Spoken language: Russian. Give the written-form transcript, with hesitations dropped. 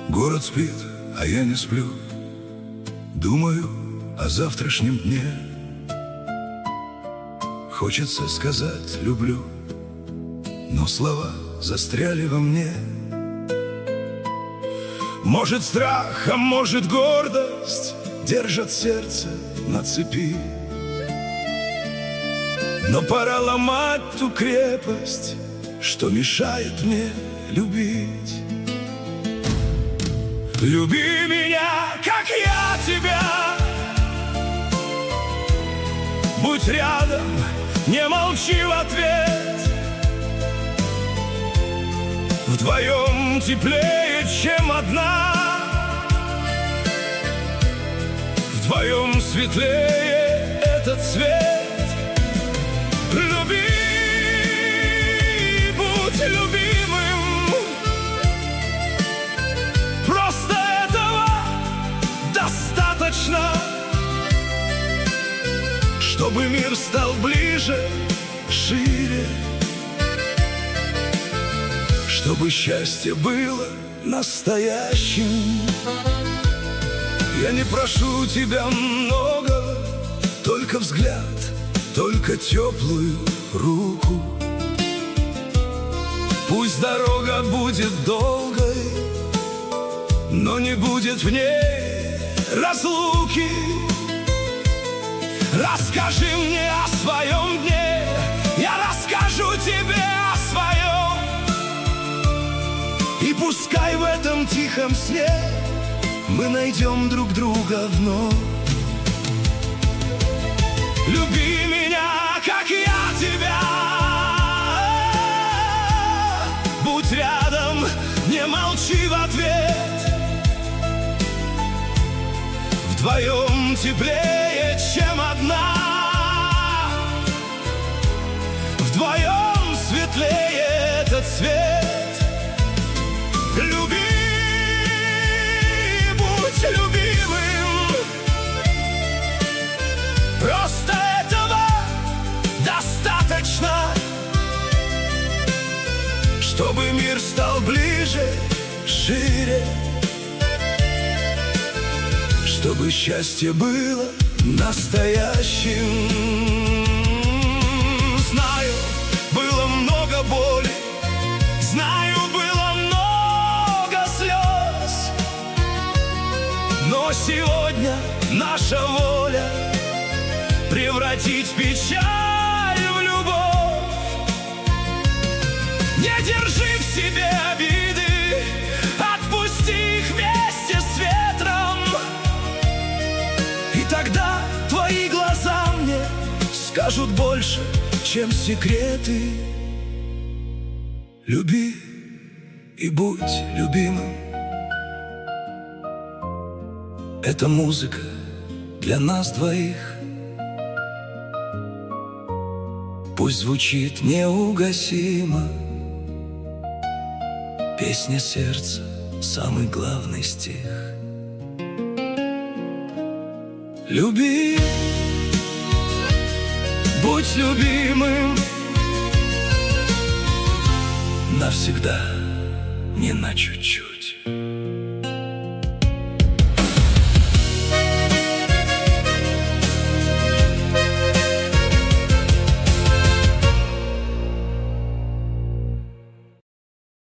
Город спит, а я не сплю. Думаю о завтрашнем дне. Хочется сказать «люблю», но слова застряли во мне. Может, страх, а может, гордость держат сердце на цепи. Но пора ломать ту крепость, что мешает мне любить. Люби меня, как я тебя. Будь рядом, не молчи в ответ. Вдвоем теплее, чем одна. Вдвоем светлее этот свет. Люби, будь любимым. Просто этого достаточно, чтобы мир стал ближе, шире, чтобы счастье было настоящим. Я не прошу тебя много, только взгляд, только теплую руку. Пусть дорога будет долгой, но не будет в ней разлуки. Расскажи мне о своем дне, я расскажу тебе о своем. И пускай в этом тихом сне мы найдем друг друга вновь. Люби меня, как я тебя. Будь рядом, не молчи в ответ. Вдвоем теплее, чем одна. Вдвоем светлее этот свет. Люби, будь любимым. Просто этого достаточно, чтобы мир стал ближе, шире, чтобы счастье было настоящим. Знаю, было много боли, знаю, было много слез, но сегодня наша воля превратить печаль в любовь. Не держи в себе обиды, отпусти их вместе с ветром. И тогда твои глаза мне скажут больше, чем секреты. Люби и будь любимым. Это музыка для нас двоих. Пусть звучит неугасимо. Песня сердца, самый главный стих. Люби, будь любимым. Навсегда, не на чуть-чуть.